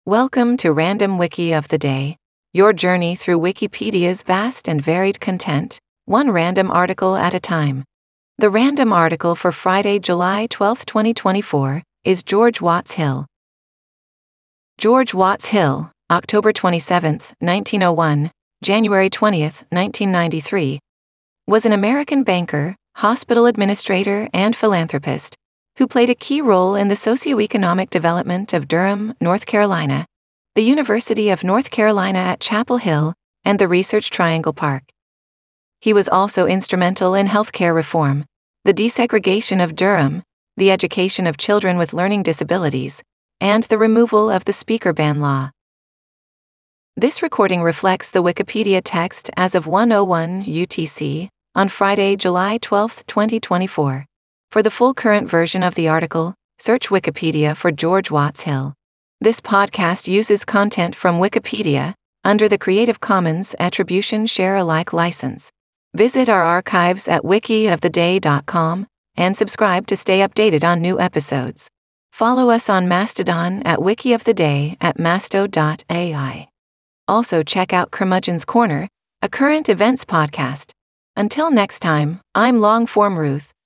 Welcome to Random Wiki of the Day, your journey through Wikipedia's vast and varied content, one random article at a time. The random article for Friday, July 12, 2024, is George Watts Hill. George Watts Hill, October 27, 1901, January 20, 1993, was an American banker, hospital administrator, and philanthropist who played a key role in the socioeconomic development of Durham, North Carolina, the University of North Carolina at Chapel Hill, and the Research Triangle Park. He was also instrumental in healthcare reform, the desegregation of Durham, the education of children with learning disabilities, and the removal of the speaker ban law. This recording reflects the Wikipedia text as of 1:01 UTC on Friday, July 12, 2024. For the full current version of the article, search Wikipedia for George Watts Hill. This podcast uses content from Wikipedia under the Creative Commons Attribution Share Alike license. Visit our archives at wikioftheday.com and subscribe to stay updated on new episodes. Follow us on Mastodon at wikioftheday at masto.ai. Also check out Curmudgeon's Corner, a current events podcast. Until next time, I'm Longform Ruth.